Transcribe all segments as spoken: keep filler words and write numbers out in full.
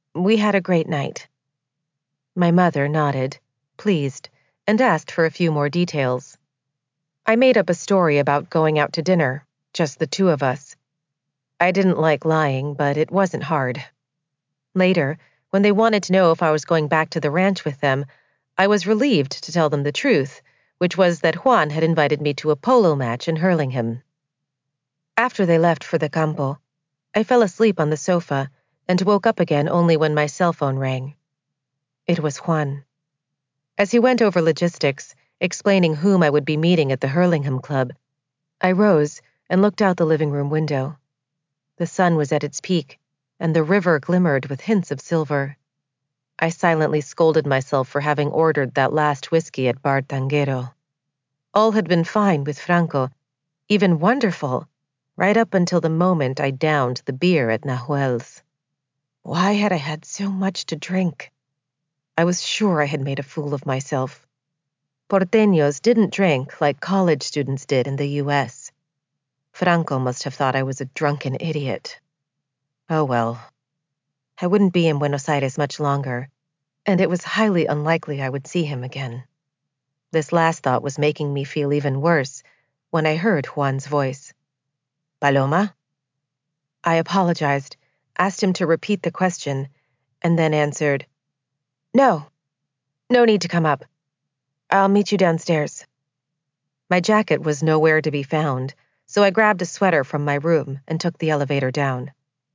We had a great night. My mother nodded, pleased, and asked for a few more details. I made up a story about going out to dinner, just the two of us. I didn't like lying, but it wasn't hard. Later, when they wanted to know if I was going back to the ranch with them, I was relieved to tell them the truth, which was that Juan had invited me to a polo match in Hurlingham. After they left for the campo, I fell asleep on the sofa and woke up again only when my cell phone rang. It was Juan. As he went over logistics, explaining whom I would be meeting at the Hurlingham Club, I rose and looked out the living room window. The sun was at its peak, and the river glimmered with hints of silver. I silently scolded myself for having ordered that last whiskey at Bar Tanguero. All had been fine with Franco, even wonderful, right up until the moment I downed the beer at Nahuel's. Why had I had so much to drink? I was sure I had made a fool of myself. Porteños didn't drink like college students did in the U S. Franco must have thought I was a drunken idiot. Oh well. I wouldn't be in Buenos Aires much longer, and it was highly unlikely I would see him again. This last thought was making me feel even worse when I heard Juan's voice. Paloma? I apologized, asked him to repeat the question, and then answered, No. No need to come up. I'll meet you downstairs. My jacket was nowhere to be found, so I grabbed a sweater from my room and took the elevator down.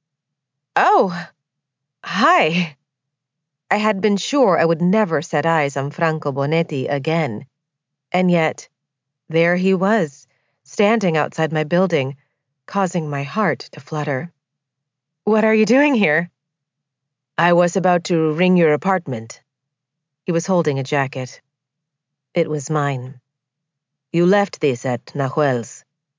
Oh, hi. I had been sure I would never set eyes on Franco Bonetti again. And yet, there he was, standing outside my building, causing my heart to flutter. What are you doing here? I was about to ring your apartment. He was holding a jacket. It was mine. You left this at Nahuel's.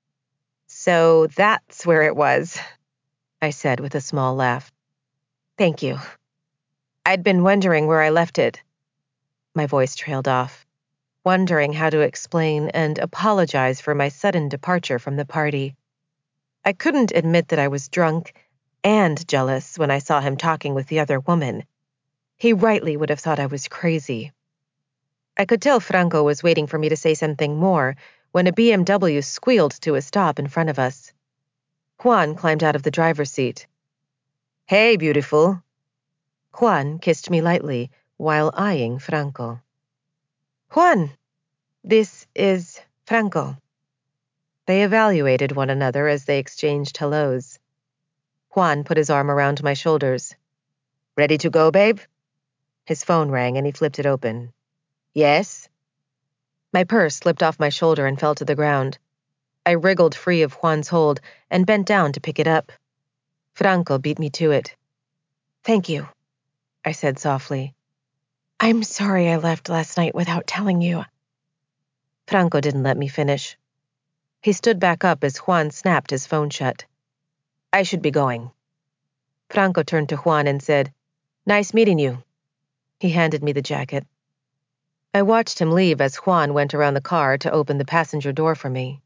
So that's where it was, I said with a small laugh. Thank you. I'd been wondering where I left it. My voice trailed off, wondering how to explain and apologize for my sudden departure from the party. I couldn't admit that I was drunk and jealous when I saw him talking with the other woman. He rightly would have thought I was crazy. I could tell Franco was waiting for me to say something more when a B M W squealed to a stop in front of us. Juan climbed out of the driver's seat. Hey, beautiful. Juan kissed me lightly while eyeing Franco. Juan, this is Franco. They evaluated one another as they exchanged hellos. Juan put his arm around my shoulders. Ready to go, babe? His phone rang and he flipped it open. Yes? My purse slipped off my shoulder and fell to the ground. I wriggled free of Juan's hold and bent down to pick it up. Franco beat me to it. Thank you, I said softly. I'm sorry I left last night without telling you. Franco didn't let me finish. He stood back up as Juan snapped his phone shut. I should be going. Franco turned to Juan and said, Nice meeting you. He handed me the jacket. I watched him leave as Juan went around the car to open the passenger door for me.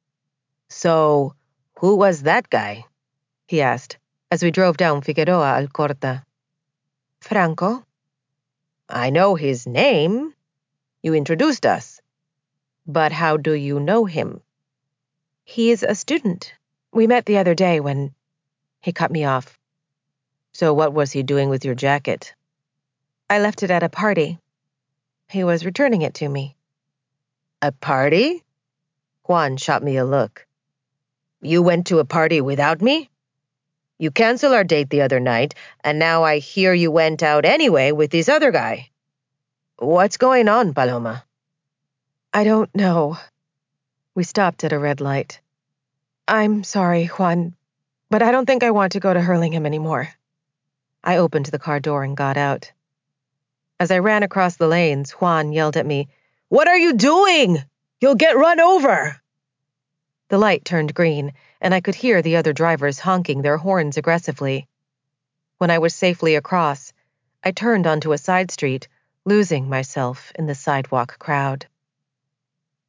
So, who was that guy? He asked, as we drove down Figueroa Alcorta. Franco? I know his name. You introduced us. But how do you know him? He is a student. We met the other day when... He cut me off. So what was he doing with your jacket? I left it at a party. He was returning it to me. A party? Juan shot me a look. You went to a party without me? You canceled our date the other night, and now I hear you went out anyway with this other guy. What's going on, Paloma? I don't know. We stopped at a red light. I'm sorry, Juan, but I don't think I want to go to Hurlingham anymore. I opened the car door and got out. As I ran across the lanes, Juan yelled at me, What are you doing? You'll get run over! The light turned green, and I could hear the other drivers honking their horns aggressively. When I was safely across, I turned onto a side street, losing myself in the sidewalk crowd.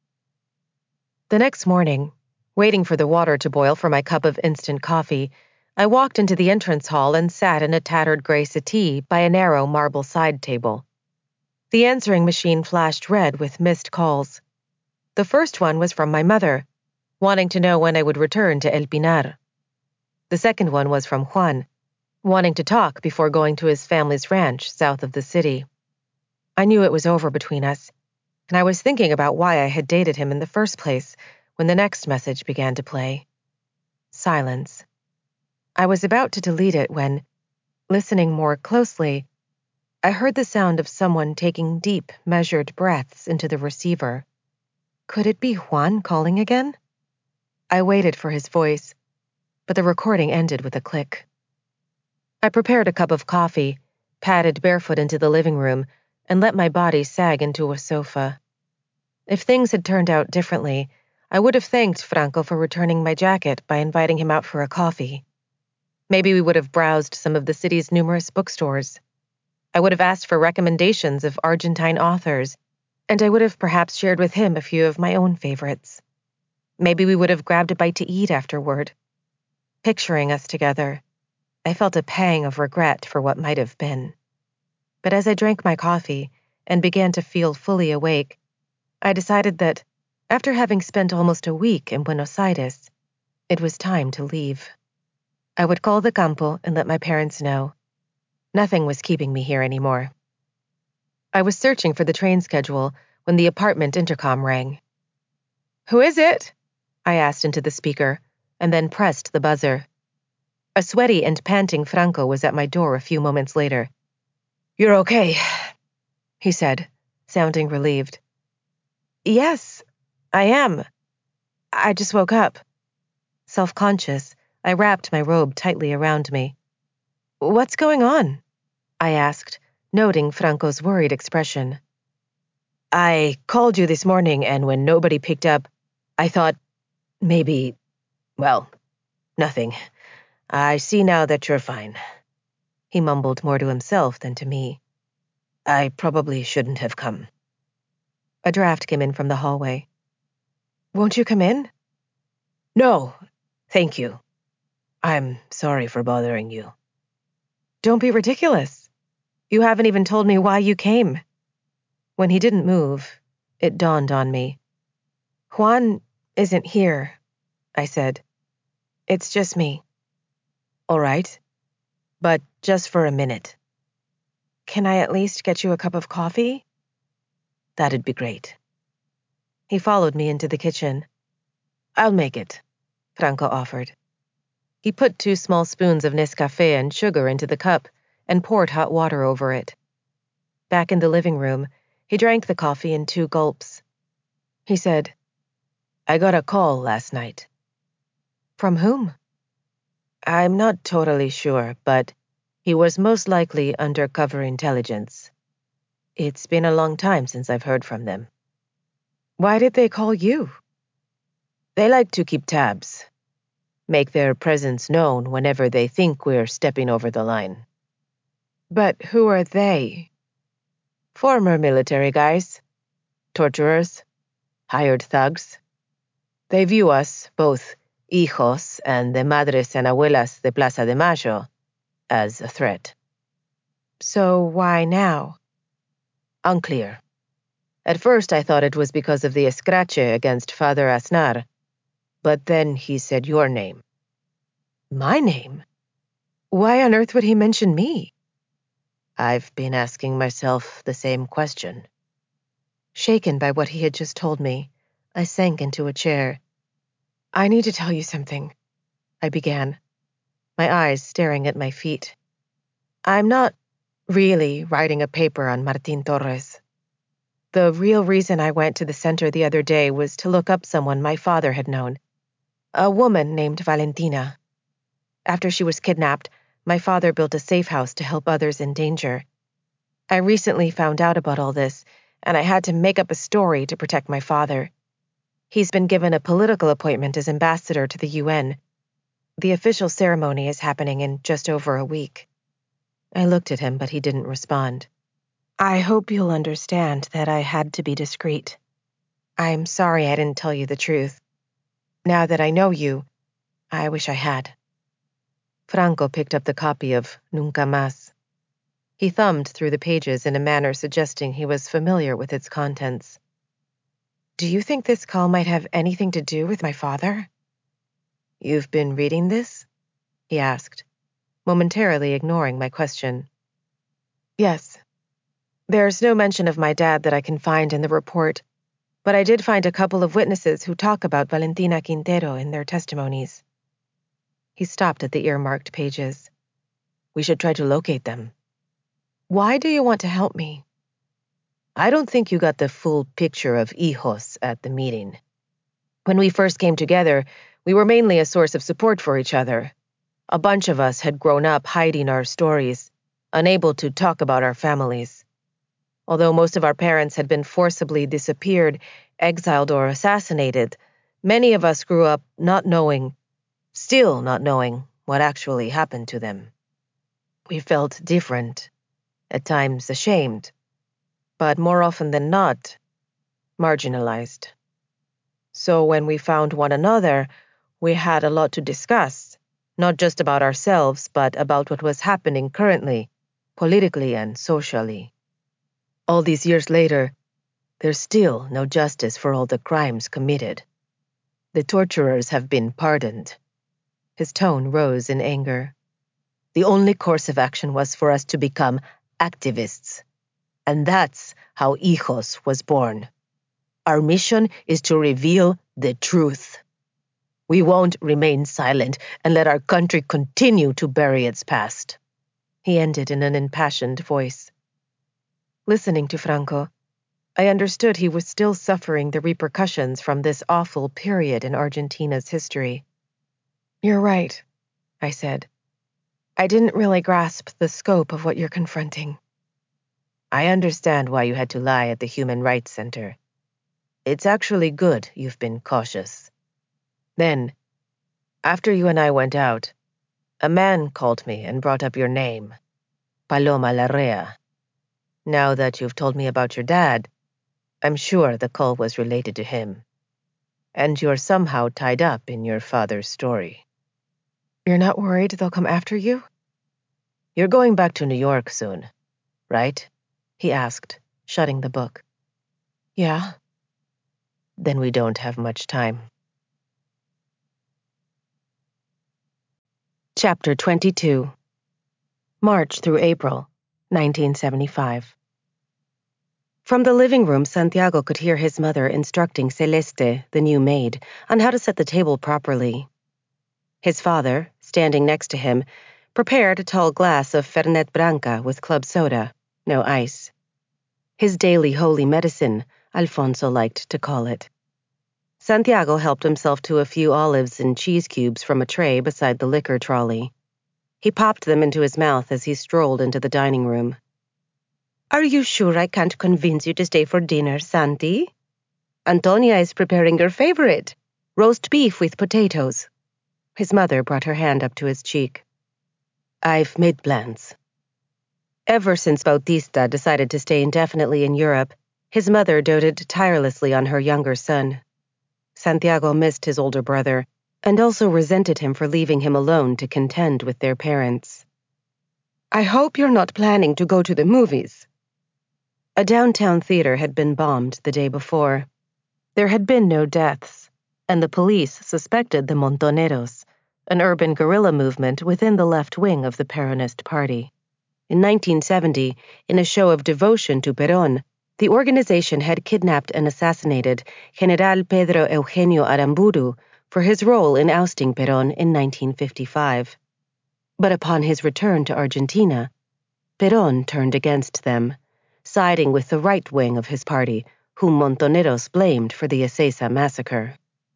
The next morning, waiting for the water to boil for my cup of instant coffee, I walked into the entrance hall and sat in a tattered gray settee by a narrow marble side table. The answering machine flashed red with missed calls. The first one was from my mother, wanting to know when I would return to El Pinar. The second one was from Juan, wanting to talk before going to his family's ranch south of the city. I knew it was over between us, and I was thinking about why I had dated him in the first place when the next message began to play. Silence. I was about to delete it when, listening more closely, I heard the sound of someone taking deep, measured breaths into the receiver. Could it be Juan calling again? I waited for his voice, but the recording ended with a click. I prepared a cup of coffee, padded barefoot into the living room, and let my body sag into a sofa. If things had turned out differently, I would have thanked Franco for returning my jacket by inviting him out for a coffee. Maybe we would have browsed some of the city's numerous bookstores. I would have asked for recommendations of Argentine authors, and I would have perhaps shared with him a few of my own favorites. Maybe we would have grabbed a bite to eat afterward. Picturing us together, I felt a pang of regret for what might have been. But as I drank my coffee and began to feel fully awake, I decided that, after having spent almost a week in Buenos Aires, it was time to leave. I would call the campo and let my parents know. Nothing was keeping me here anymore. I was searching for the train schedule when the apartment intercom rang. "Who is it?" I asked into the speaker, and then pressed the buzzer. A sweaty and panting Franco was at my door a few moments later. "You're okay," he said, sounding relieved. "Yes, I am. I just woke up." Self-conscious, I wrapped my robe tightly around me. "What's going on?" I asked, noting Franco's worried expression. "I called you this morning, and when nobody picked up, I thought, maybe, well, nothing. I see now that you're fine." He mumbled more to himself than to me. "I probably shouldn't have come." A draft came in from the hallway. "Won't you come in?" "No, thank you. I'm sorry for bothering you." "Don't be ridiculous. You haven't even told me why you came." When he didn't move, it dawned on me. "Juan isn't here," I said. "It's just me." "All right, but just for a minute." "Can I at least get you a cup of coffee?" "That'd be great." He followed me into the kitchen. "I'll make it," Franco offered. He put two small spoons of Nescafé and sugar into the cup and poured hot water over it. Back in the living room, he drank the coffee in two gulps. He said, "I got a call last night." "From whom?" "I'm not totally sure, but he was most likely undercover intelligence. It's been a long time since I've heard from them." "Why did they call you?" "They like to keep tabs. Make their presence known whenever they think we're stepping over the line." "But who are they?" "Former military guys. Torturers. Hired thugs. They view us, both hijos and the madres and abuelas de Plaza de Mayo, as a threat." "So why now?" "Unclear. At first I thought it was because of the escrache against Father Aznar, but then he said your name." "My name? Why on earth would he mention me?" "I've been asking myself the same question." Shaken by what he had just told me, I sank into a chair. "I need to tell you something," I began, my eyes staring at my feet. "I'm not really writing a paper on Martín Torres. The real reason I went to the center the other day was to look up someone my father had known, a woman named Valentina. After she was kidnapped, my father built a safe house to help others in danger. I recently found out about all this, and I had to make up a story to protect my father. He's been given a political appointment as ambassador to the U N. The official ceremony is happening in just over a week." I looked at him, but he didn't respond. "I hope you'll understand that I had to be discreet. I'm sorry I didn't tell you the truth. Now that I know you, I wish I had." Franco picked up the copy of Nunca Más. He thumbed through the pages in a manner suggesting he was familiar with its contents. Do you think this call might have anything to do with my father? You've been reading this? He asked, momentarily ignoring my question. Yes. There's no mention of my dad that I can find in the report, but I did find a couple of witnesses who talk about Valentina Quintero in their testimonies. He stopped at the earmarked pages. We should try to locate them. Why do you want to help me? I don't think you got the full picture of Hijos at the meeting. When we first came together, we were mainly a source of support for each other. A bunch of us had grown up hiding our stories, unable to talk about our families. Although most of our parents had been forcibly disappeared, exiled, or assassinated, many of us grew up not knowing, still not knowing, what actually happened to them. We felt different, at times ashamed, but more often than not, marginalized. So when we found one another, we had a lot to discuss, not just about ourselves, but about what was happening currently, politically and socially. All these years later, there's still no justice for all the crimes committed. The torturers have been pardoned. His tone rose in anger. The only course of action was for us to become activists. And that's how Hijos was born. Our mission is to reveal the truth. We won't remain silent and let our country continue to bury its past. He ended in an impassioned voice. Listening to Franco, I understood he was still suffering the repercussions from this awful period in Argentina's history. You're right, I said. I didn't really grasp the scope of what you're confronting. I understand why you had to lie at the Human Rights Center. It's actually good you've been cautious. Then, after you and I went out, a man called me and brought up your name, Paloma Larrea. Now that you've told me about your dad, I'm sure the call was related to him. And you're somehow tied up in your father's story. You're not worried they'll come after you? You're going back to New York soon, right? He asked, shutting the book. Yeah. Then we don't have much time. Chapter twenty-two. March through April, nineteen seventy-five. From the living room, Santiago could hear his mother instructing Celeste, the new maid, on how to set the table properly. His father, standing next to him, prepared a tall glass of Fernet Branca with club soda, no ice. His daily holy medicine, Alfonso liked to call it. Santiago helped himself to a few olives and cheese cubes from a tray beside the liquor trolley. He popped them into his mouth as he strolled into the dining room. Are you sure I can't convince you to stay for dinner, Santi? Antonia is preparing your favorite, roast beef with potatoes. His mother brought her hand up to his cheek. I've made plans. Ever since Bautista decided to stay indefinitely in Europe, his mother doted tirelessly on her younger son. Santiago missed his older brother, and also resented him for leaving him alone to contend with their parents. I hope you're not planning to go to the movies. A downtown theater had been bombed the day before. There had been no deaths, and the police suspected the Montoneros, an urban guerrilla movement within the left wing of the Peronist Party. In nineteen seventy, in a show of devotion to Perón, the organization had kidnapped and assassinated General Pedro Eugenio Aramburu for his role in ousting Perón in nineteen fifty-five. But upon his return to Argentina, Perón turned against them, siding with the right wing of his party, whom Montoneros blamed for the Ezeiza massacre.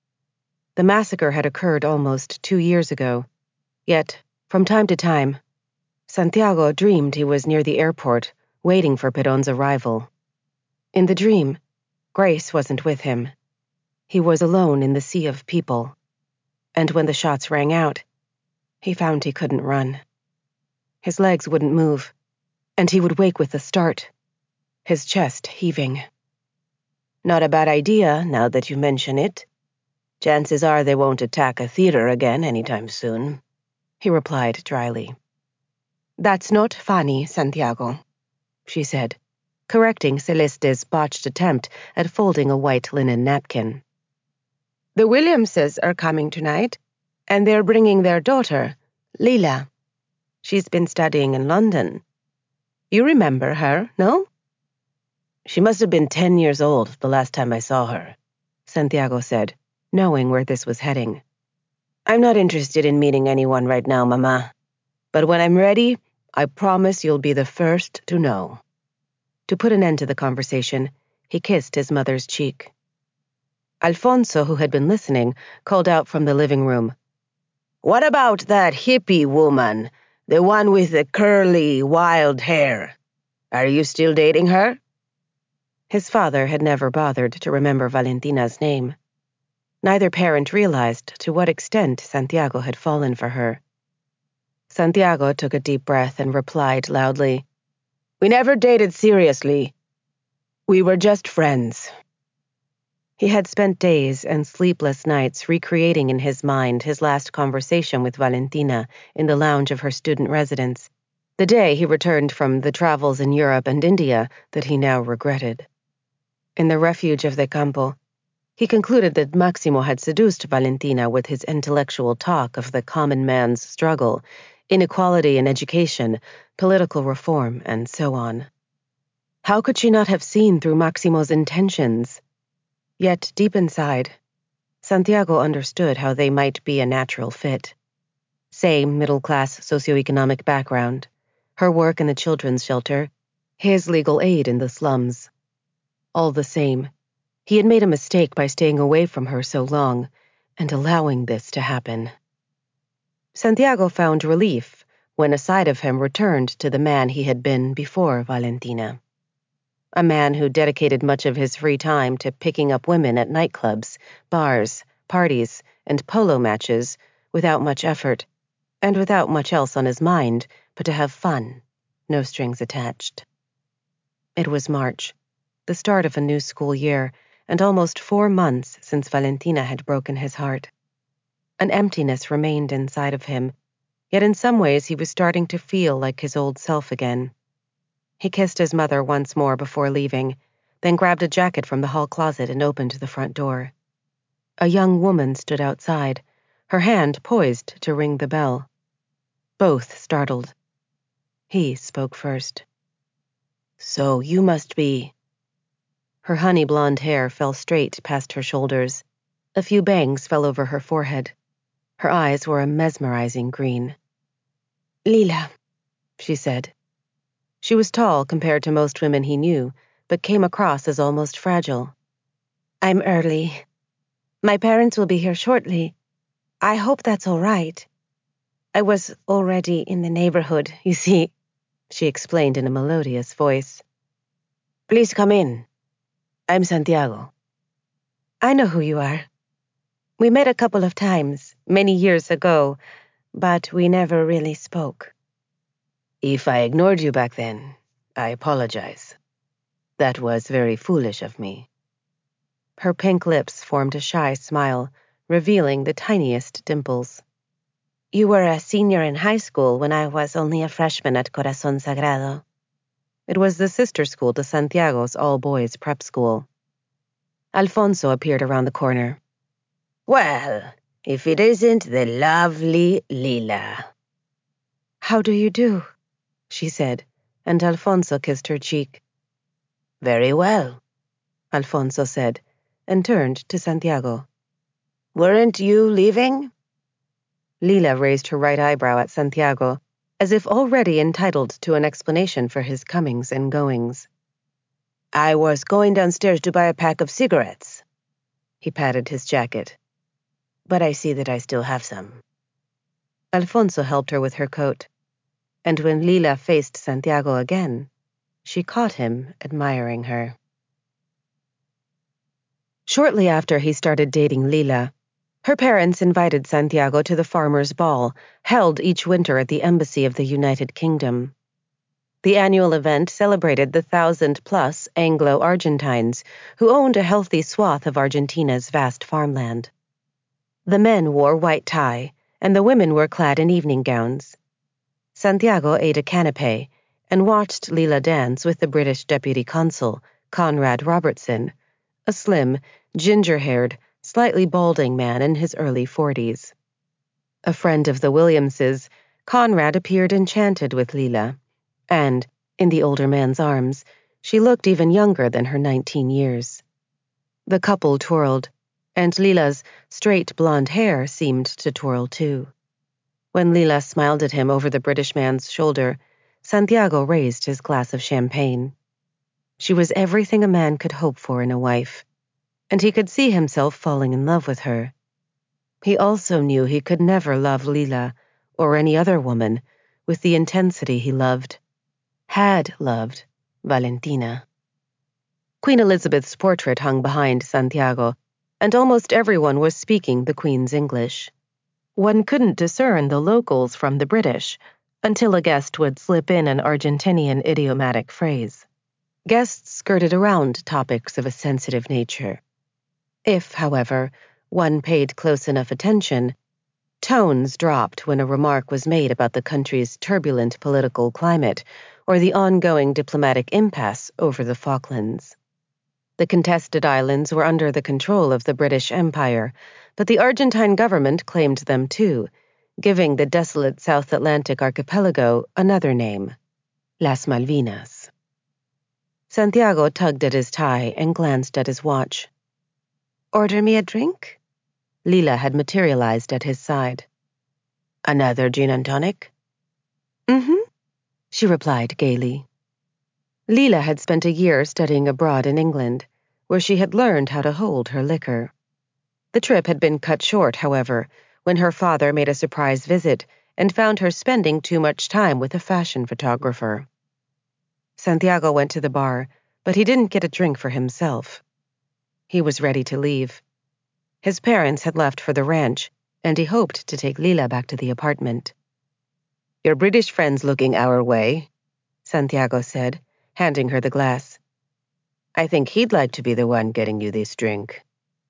The massacre had occurred almost two years ago, yet, from time to time, Santiago dreamed he was near the airport, waiting for Perón's arrival. In the dream, Grace wasn't with him. He was alone in the sea of people. And when the shots rang out, he found he couldn't run. His legs wouldn't move, and he would wake with a start, his chest heaving. Not a bad idea, now that you mention it. Chances are they won't attack a theater again anytime soon. he replied dryly. That's not funny, Santiago, she said, correcting Celeste's botched attempt at folding a white linen napkin. The Williamses are coming tonight, and they're bringing their daughter, Lila. She's been studying in London. You remember her, no? She must have been ten years old the last time I saw her, Santiago said, knowing where this was heading. I'm not interested in meeting anyone right now, Mama. But when I'm ready, I promise you'll be the first to know. To put an end to the conversation, he kissed his mother's cheek. Alfonso, who had been listening, called out from the living room. What about that hippie woman, the one with the curly, wild hair? Are you still dating her? His father had never bothered to remember Valentina's name. Neither parent realized to what extent Santiago had fallen for her. Santiago took a deep breath and replied loudly, We never dated seriously. We were just friends. He had spent days and sleepless nights recreating in his mind his last conversation with Valentina in the lounge of her student residence, the day he returned from the travels in Europe and India that he now regretted. In the refuge of the Campo, he concluded that Maximo had seduced Valentina with his intellectual talk of the common man's struggle, inequality in education, political reform, and so on. How could she not have seen through Maximo's intentions? Yet, deep inside, Santiago understood how they might be a natural fit. Same middle-class socioeconomic background, her work in the children's shelter, his legal aid in the slums. All the same, he had made a mistake by staying away from her so long and allowing this to happen. Santiago found relief when a side of him returned to the man he had been before Valentina. A man who dedicated much of his free time to picking up women at nightclubs, bars, parties, and polo matches without much effort, and without much else on his mind but to have fun, no strings attached. It was March, the start of a new school year, and almost four months since Valentina had broken his heart. An emptiness remained inside of him, yet in some ways he was starting to feel like his old self again. He kissed his mother once more before leaving, then grabbed a jacket from the hall closet and opened the front door. A young woman stood outside, her hand poised to ring the bell. Both startled. He spoke first. So you must be... Her honey blonde hair fell straight past her shoulders. A few bangs fell over her forehead. Her eyes were a mesmerizing green. Lila, she said. She was tall compared to most women he knew, but came across as almost fragile. I'm early. My parents will be here shortly. I hope that's all right. I was already in the neighborhood, you see, she explained in a melodious voice. Please come in. I'm Santiago. I know who you are. We met a couple of times, many years ago, but we never really spoke. If I ignored you back then, I apologize. That was very foolish of me. Her pink lips formed a shy smile, revealing the tiniest dimples. You were a senior in high school when I was only a freshman at Corazon Sagrado. It was the sister school to Santiago's all-boys prep school. Alfonso appeared around the corner. Well, if it isn't the lovely Lila. How do you do? She said, and Alfonso kissed her cheek. Very well, Alfonso said, and turned to Santiago. Weren't you leaving? Lila raised her right eyebrow at Santiago, as if already entitled to an explanation for his comings and goings. I was going downstairs to buy a pack of cigarettes. He patted his jacket. But I see that I still have some. Alfonso helped her with her coat, and when Lila faced Santiago again, she caught him admiring her. Shortly after he started dating Lila, her parents invited Santiago to the farmers' ball, held each winter at the Embassy of the United Kingdom. The annual event celebrated the thousand-plus Anglo-Argentines who owned a healthy swath of Argentina's vast farmland. The men wore white tie, and the women were clad in evening gowns. Santiago ate a canapé and watched Leela dance with the British deputy consul, Conrad Robertson, a slim, ginger-haired, slightly balding man in his early forties. A friend of the Williamses, Conrad appeared enchanted with Leela, and, in the older man's arms, she looked even younger than her nineteen years. The couple twirled, and Leela's straight blonde hair seemed to twirl too. When Leela smiled at him over the British man's shoulder, Santiago raised his glass of champagne. She was everything a man could hope for in a wife, and he could see himself falling in love with her. He also knew he could never love Leela, or any other woman, with the intensity he loved, had loved, Valentina. Queen Elizabeth's portrait hung behind Santiago, and almost everyone was speaking the Queen's English. One couldn't discern the locals from the British until a guest would slip in an Argentinian idiomatic phrase. Guests skirted around topics of a sensitive nature. If, however, one paid close enough attention, tones dropped when a remark was made about the country's turbulent political climate or the ongoing diplomatic impasse over the Falklands. The contested islands were under the control of the British Empire, but the Argentine government claimed them too, giving the desolate South Atlantic archipelago another name, Las Malvinas. Santiago tugged at his tie and glanced at his watch. "Order me a drink?" Leela had materialized at his side. "Another gin and tonic?" "Mm-hmm," she replied gaily. Leela had spent a year studying abroad in England, where she had learned how to hold her liquor. The trip had been cut short, however, when her father made a surprise visit and found her spending too much time with a fashion photographer. Santiago went to the bar, but he didn't get a drink for himself. He was ready to leave. His parents had left for the ranch, and he hoped to take Leela back to the apartment. "Your British friend's looking our way," Santiago said, handing her the glass. "I think he'd like to be the one getting you this drink."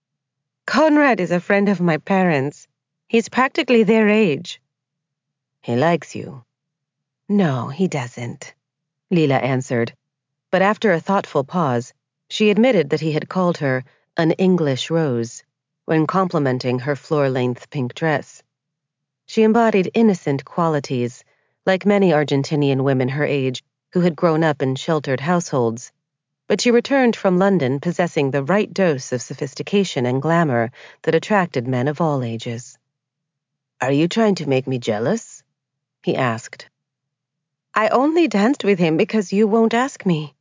"Conrad is a friend of my parents. He's practically their age." "He likes you." "No, he doesn't," Leela answered, but after a thoughtful pause, she admitted that he had called her an English rose when complimenting her floor-length pink dress. She embodied innocent qualities, like many Argentinian women her age who had grown up in sheltered households, but she returned from London possessing the right dose of sophistication and glamour that attracted men of all ages. "Are you trying to make me jealous?" he asked. "I only danced with him because you won't ask me."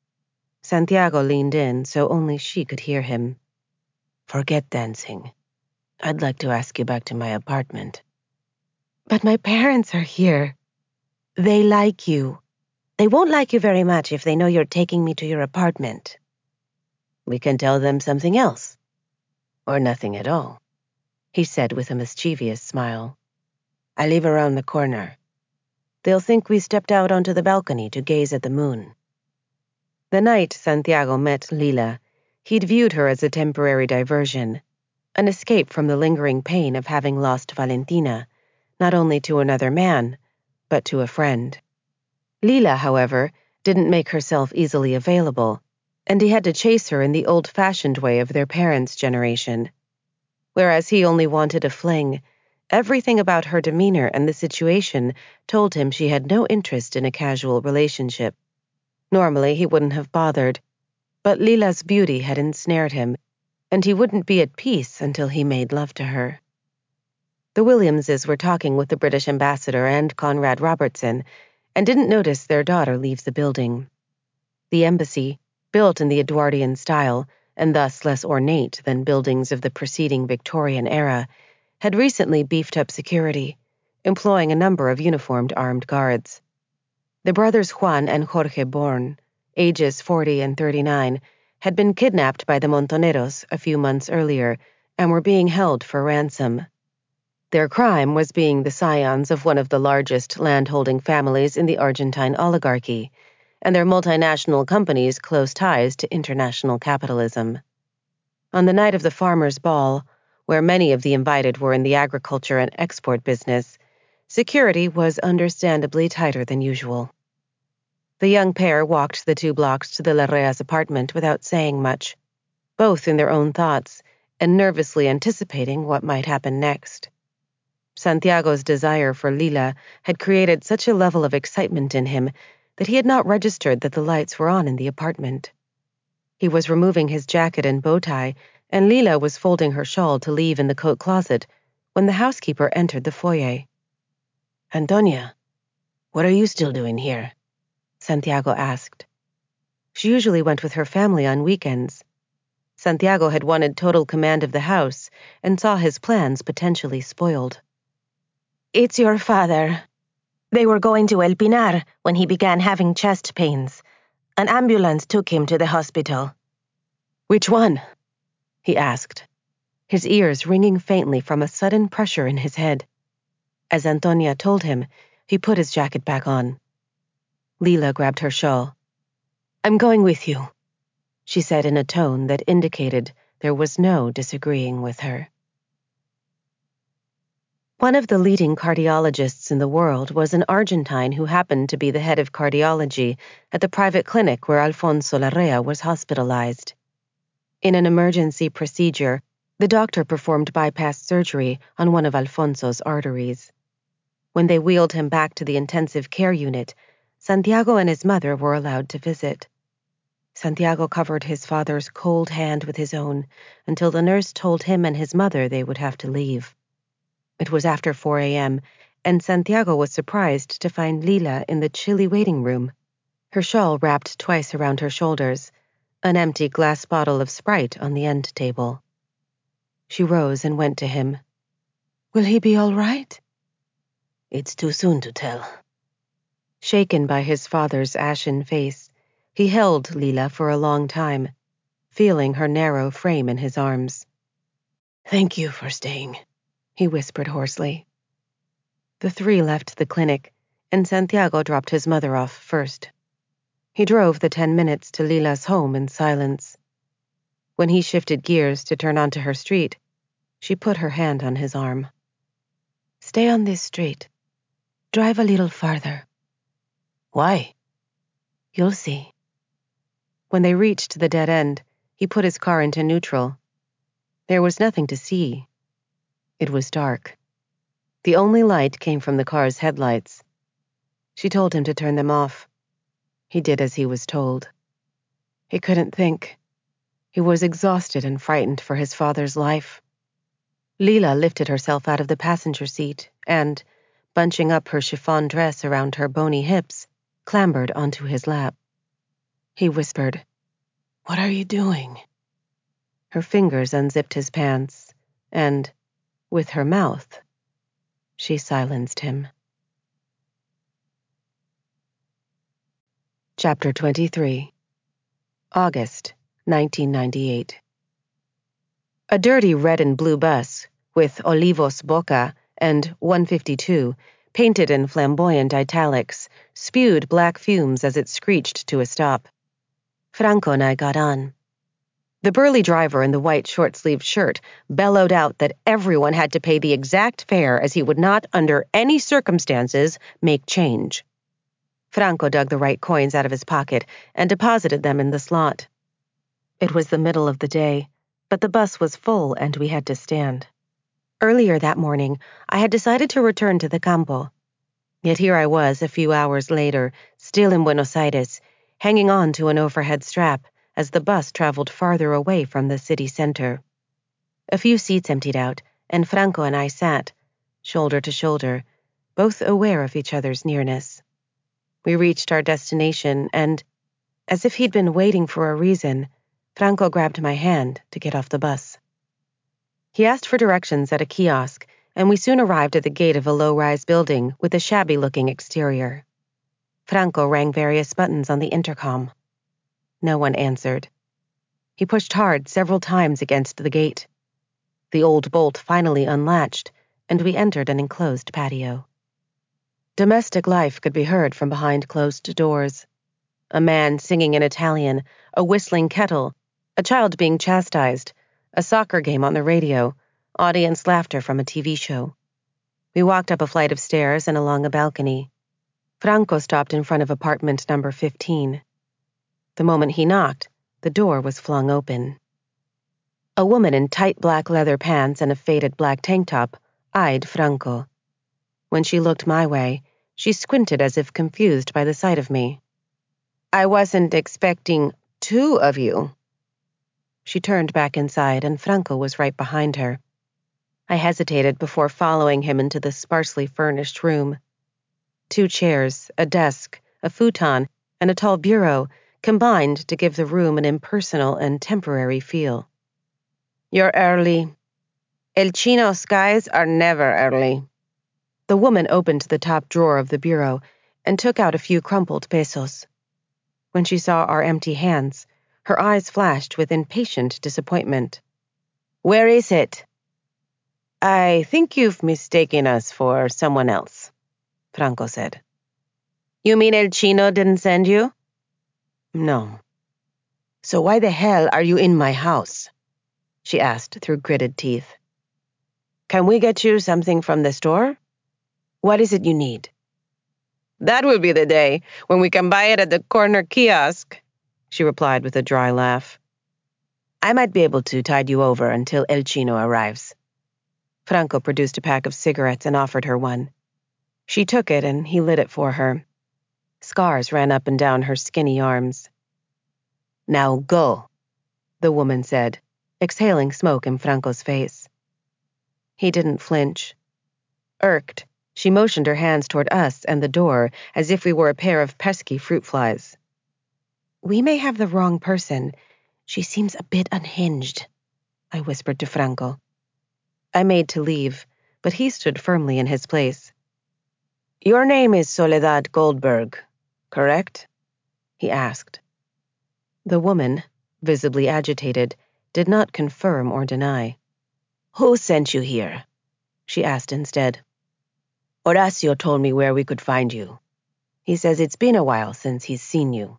Santiago leaned in so only she could hear him. "Forget dancing. I'd like to ask you back to my apartment." "But my parents are here. They like you. They won't like you very much if they know you're taking me to your apartment." "We can tell them something else. Or nothing at all," he said with a mischievous smile. "I live around the corner. They'll think we stepped out onto the balcony to gaze at the moon." The night Santiago met Leela, he'd viewed her as a temporary diversion, an escape from the lingering pain of having lost Valentina, not only to another man, but to a friend. Leela, however, didn't make herself easily available, and he had to chase her in the old-fashioned way of their parents' generation. Whereas he only wanted a fling, everything about her demeanor and the situation told him she had no interest in a casual relationship. Normally, he wouldn't have bothered, but Leela's beauty had ensnared him, and he wouldn't be at peace until he made love to her. The Williamses were talking with the British ambassador and Conrad Robertson, and didn't notice their daughter leave the building. The embassy, built in the Edwardian style, and thus less ornate than buildings of the preceding Victorian era, had recently beefed up security, employing a number of uniformed armed guards. The brothers Juan and Jorge Born, ages forty and thirty-nine, had been kidnapped by the Montoneros a few months earlier and were being held for ransom. Their crime was being the scions of one of the largest landholding families in the Argentine oligarchy, and their multinational companies' close ties to international capitalism. On the night of the farmers' ball, where many of the invited were in the agriculture and export business, security was understandably tighter than usual. The young pair walked the two blocks to the Larrea's apartment without saying much, both in their own thoughts and nervously anticipating what might happen next. Santiago's desire for Lila had created such a level of excitement in him that he had not registered that the lights were on in the apartment. He was removing his jacket and bow tie, and Lila was folding her shawl to leave in the coat closet when the housekeeper entered the foyer. "Antonia, what are you still doing here?" Santiago asked. She usually went with her family on weekends. Santiago had wanted total command of the house and saw his plans potentially spoiled. "It's your father. They were going to El Pinar when he began having chest pains. An ambulance took him to the hospital." "Which one?" he asked, his ears ringing faintly from a sudden pressure in his head. As Antonia told him, he put his jacket back on. Lila grabbed her shawl. "I'm going with you," she said in a tone that indicated there was no disagreeing with her. One of the leading cardiologists in the world was an Argentine who happened to be the head of cardiology at the private clinic where Alfonso Larrea was hospitalized. In an emergency procedure, the doctor performed bypass surgery on one of Alfonso's arteries. When they wheeled him back to the intensive care unit, Santiago and his mother were allowed to visit. Santiago covered his father's cold hand with his own until the nurse told him and his mother they would have to leave. It was after four a.m., and Santiago was surprised to find Lila in the chilly waiting room, her shawl wrapped twice around her shoulders, an empty glass bottle of Sprite on the end table. She rose and went to him. "Will he be all right?" "It's too soon to tell." Shaken by his father's ashen face, he held Lila for a long time, feeling her narrow frame in his arms. "Thank you for staying," he whispered hoarsely. The three left the clinic, and Santiago dropped his mother off first. He drove the ten minutes to Lila's home in silence. When he shifted gears to turn onto her street, she put her hand on his arm. "Stay on this street. Drive a little farther." "Why?" "You'll see." When they reached the dead end, he put his car into neutral. There was nothing to see. It was dark. The only light came from the car's headlights. She told him to turn them off. He did as he was told. He couldn't think. He was exhausted and frightened for his father's life. Lila lifted herself out of the passenger seat and, bunching up her chiffon dress around her bony hips, clambered onto his lap. He whispered, "What are you doing?" Her fingers unzipped his pants, and, with her mouth, she silenced him. Chapter twenty-three. August, nineteen ninety-eight. A dirty red and blue bus, with Olivos Boca and one fifty-two painted in flamboyant italics, spewed black fumes as it screeched to a stop. Franco and I got on. The burly driver in the white short-sleeved shirt bellowed out that everyone had to pay the exact fare as he would not, under any circumstances, make change. Franco dug the right coins out of his pocket and deposited them in the slot. It was the middle of the day, but the bus was full and we had to stand. Earlier that morning, I had decided to return to the campo. Yet here I was a few hours later, still in Buenos Aires, hanging on to an overhead strap as the bus traveled farther away from the city center. A few seats emptied out, and Franco and I sat, shoulder to shoulder, both aware of each other's nearness. We reached our destination, and, as if he'd been waiting for a reason, Franco grabbed my hand to get off the bus. He asked for directions at a kiosk, and we soon arrived at the gate of a low-rise building with a shabby-looking exterior. Franco rang various buttons on the intercom. No one answered. He pushed hard several times against the gate. The old bolt finally unlatched, and we entered an enclosed patio. Domestic life could be heard from behind closed doors. A man singing in Italian, a whistling kettle, a child being chastised, a soccer game on the radio, audience laughter from a T V show. We walked up a flight of stairs and along a balcony. Franco stopped in front of apartment number fifteen. The moment he knocked, the door was flung open. A woman in tight black leather pants and a faded black tank top eyed Franco. When she looked my way, she squinted as if confused by the sight of me. "I wasn't expecting two of you." She turned back inside, and Franco was right behind her. I hesitated before following him into the sparsely furnished room. Two chairs, a desk, a futon, and a tall bureau combined to give the room an impersonal and temporary feel. "You're early. El Chino's guys are never early." The woman opened the top drawer of the bureau and took out a few crumpled pesos. When she saw our empty hands, her eyes flashed with impatient disappointment. "Where is it?" "I think you've mistaken us for someone else," Franco said. "You mean El Chino didn't send you?" "No." "So why the hell are you in my house?" she asked through gritted teeth. "Can we get you something from the store? What is it you need?" "That will be the day when we can buy it at the corner kiosk," she replied with a dry laugh. "I might be able to tide you over until El Chino arrives." Franco produced a pack of cigarettes and offered her one. She took it and he lit it for her. Scars ran up and down her skinny arms. "Now go," the woman said, exhaling smoke in Franco's face. He didn't flinch. Irked, she motioned her hands toward us and the door as if we were a pair of pesky fruit flies. "We may have the wrong person. She seems a bit unhinged," I whispered to Franco. I made to leave, but he stood firmly in his place. "Your name is Soledad Goldberg, correct?" he asked. The woman, visibly agitated, did not confirm or deny. "Who sent you here?" she asked instead. "Horacio told me where we could find you. He says it's been a while since he's seen you."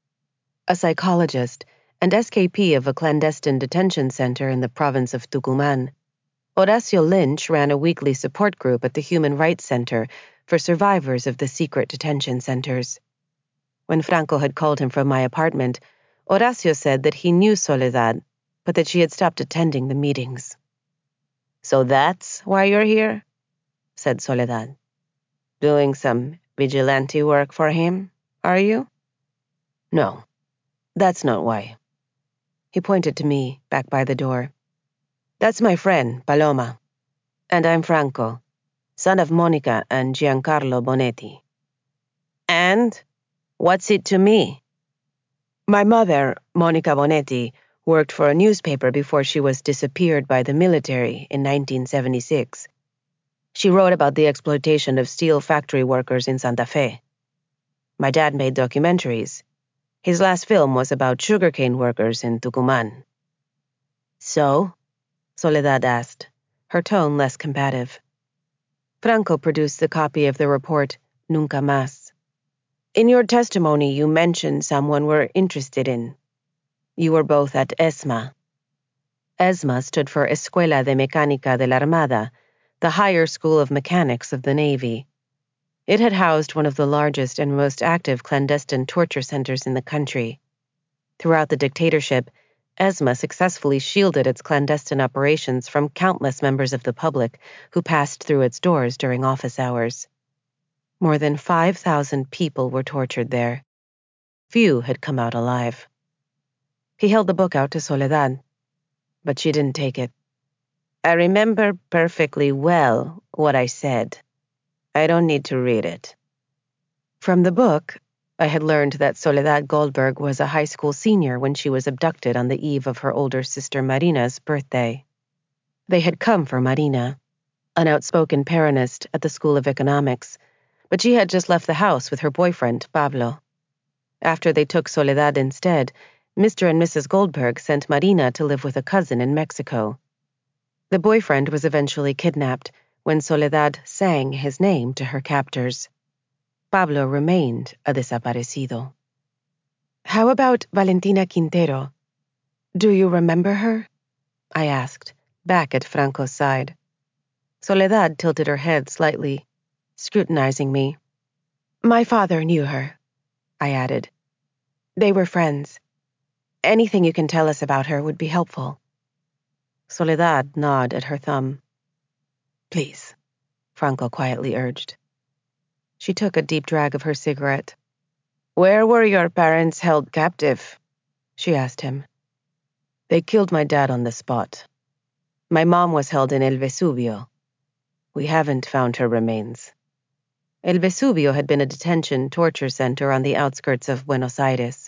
A psychologist and S K P of a clandestine detention center in the province of Tucumán, Horacio Lynch ran a weekly support group at the Human Rights Center for survivors of the secret detention centers. When Franco had called him from my apartment, Horacio said that he knew Soledad, but that she had stopped attending the meetings. "So that's why you're here?" said Soledad. "Doing some vigilante work for him, are you?" "No, that's not why." He pointed to me, back by the door. "That's my friend, Paloma. And I'm Franco, son of Monica and Giancarlo Bonetti." "And what's it to me?" "My mother, Monica Bonetti, worked for a newspaper before she was disappeared by the military in nineteen seventy-six. She wrote about the exploitation of steel factory workers in Santa Fe. My dad made documentaries. His last film was about sugarcane workers in Tucumán." "So?" Soledad asked, her tone less combative. Franco produced the copy of the report, Nunca Más. "In your testimony, you mentioned someone we're interested in. You were both at ESMA." ESMA stood for Escuela de Mecánica de la Armada, the higher school of mechanics of the Navy. It had housed one of the largest and most active clandestine torture centers in the country. Throughout the dictatorship, ESMA successfully shielded its clandestine operations from countless members of the public who passed through its doors during office hours. More than five thousand people were tortured there. Few had come out alive. He held the book out to Soledad, but she didn't take it. "I remember perfectly well what I said. I don't need to read it." From the book, I had learned that Soledad Goldberg was a high school senior when she was abducted on the eve of her older sister Marina's birthday. They had come for Marina, an outspoken Peronist at the School of Economics, but she had just left the house with her boyfriend, Pablo. After they took Soledad instead, Mister and Missus Goldberg sent Marina to live with a cousin in Mexico. The boyfriend was eventually kidnapped when Soledad sang his name to her captors. Pablo remained a desaparecido. "How about Valentina Quintero? Do you remember her?" I asked, back at Franco's side. Soledad tilted her head slightly, scrutinizing me. My father knew her, I added. They were friends. Anything you can tell us about her would be helpful. Soledad gnawed at her thumb. Please, Franco quietly urged. She took a deep drag of her cigarette. Where were your parents held captive? She asked him. They killed my dad on the spot. My mom was held in El Vesubio. We haven't found her remains. El Vesubio had been a detention torture center on the outskirts of Buenos Aires.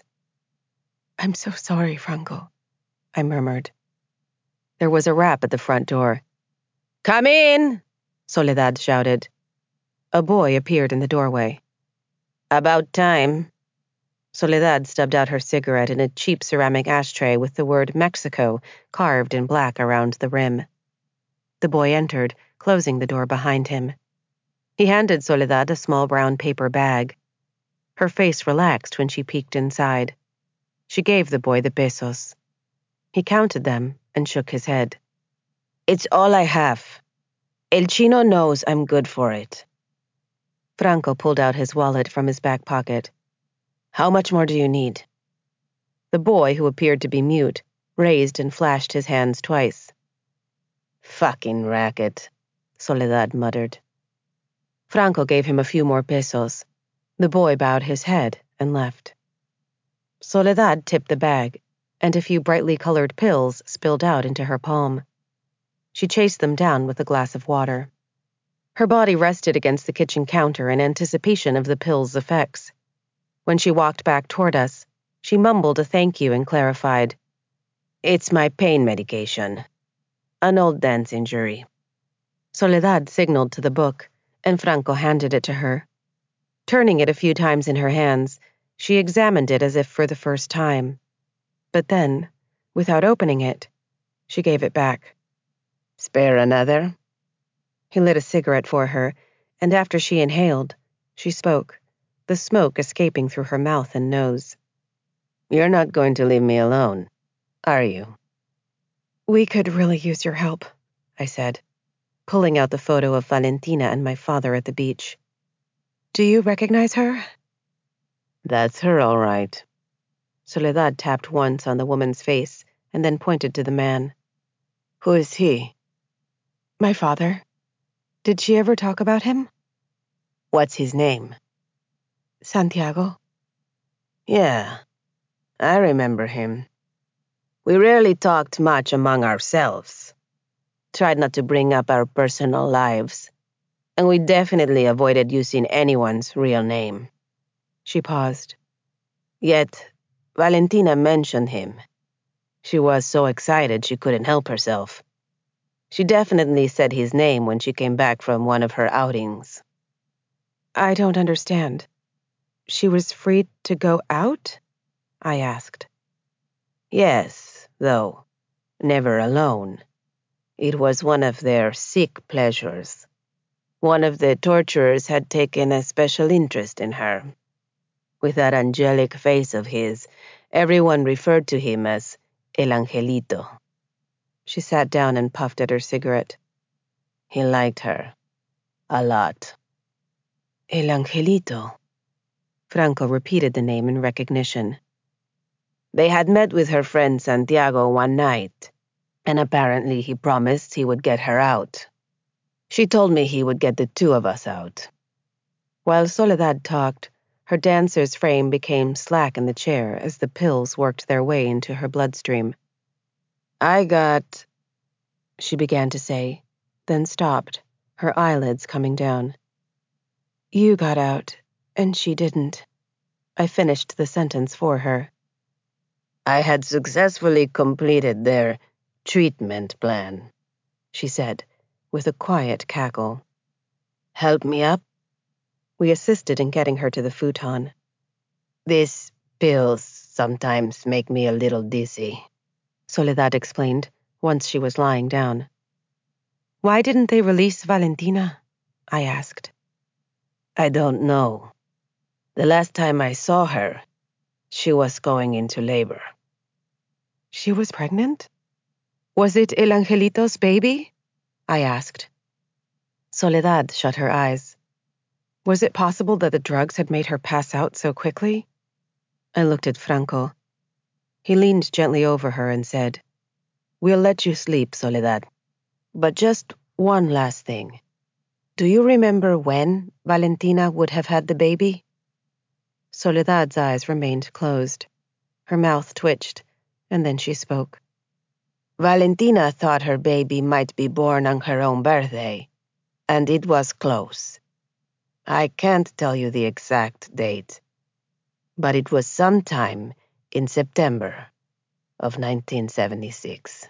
I'm so sorry, Franco, I murmured. There was a rap at the front door. Come in, Soledad shouted. A boy appeared in the doorway. About time. Soledad stubbed out her cigarette in a cheap ceramic ashtray with the word Mexico carved in black around the rim. The boy entered, closing the door behind him. He handed Soledad a small brown paper bag. Her face relaxed when she peeked inside. She gave the boy the pesos. He counted them and shook his head. It's all I have. El Chino knows I'm good for it. Franco pulled out his wallet from his back pocket. How much more do you need? The boy, who appeared to be mute, raised and flashed his hands twice. Fucking racket, Soledad muttered. Franco gave him a few more pesos. The boy bowed his head and left. Soledad tipped the bag, and a few brightly colored pills spilled out into her palm. She chased them down with a glass of water. Her body rested against the kitchen counter in anticipation of the pill's effects. When she walked back toward us, she mumbled a thank you and clarified, It's my pain medication. An old dance injury. Soledad signaled to the book, and Franco handed it to her. Turning it a few times in her hands, she examined it as if for the first time. But then, without opening it, she gave it back. Spare another? He lit a cigarette for her, and after she inhaled, she spoke, the smoke escaping through her mouth and nose. You're not going to leave me alone, are you? We could really use your help, I said, pulling out the photo of Valentina and my father at the beach. Do you recognize her? That's her, all right. Soledad tapped once on the woman's face and then pointed to the man. Who is he? My father. Did she ever talk about him? What's his name? Santiago. Yeah, I remember him. We rarely talked much among ourselves. Tried not to bring up our personal lives. And we definitely avoided using anyone's real name. She paused. Yet, Valentina mentioned him. She was so excited she couldn't help herself. She definitely said his name when she came back from one of her outings. I don't understand. She was free to go out? I asked. Yes, though. Never alone. It was one of their sick pleasures. One of the torturers had taken a special interest in her. With that angelic face of his, everyone referred to him as El Angelito. She sat down and puffed at her cigarette. He liked her. A lot. El Angelito. Franco repeated the name in recognition. They had met with her friend Santiago one night, and apparently he promised he would get her out. She told me he would get the two of us out. While Soledad talked, her dancer's frame became slack in the chair as the pills worked their way into her bloodstream. I got... she began to say, then stopped, her eyelids coming down. You got out, and she didn't. I finished the sentence for her. I had successfully completed their treatment plan, she said, with a quiet cackle. Help me up? We assisted in getting her to the futon. These pills sometimes make me a little dizzy, Soledad explained, once she was lying down. Why didn't they release Valentina? I asked. I don't know. The last time I saw her, she was going into labor. She was pregnant? Was it El Angelito's baby? I asked. Soledad shut her eyes. Was it possible that the drugs had made her pass out so quickly? I looked at Franco. He leaned gently over her and said, "We'll let you sleep, Soledad. But just one last thing. Do you remember when Valentina would have had the baby?" Soledad's eyes remained closed. Her mouth twitched, and then she spoke. "Valentina thought her baby might be born on her own birthday, and it was close. I can't tell you the exact date, but it was sometime in September of nineteen seventy-six.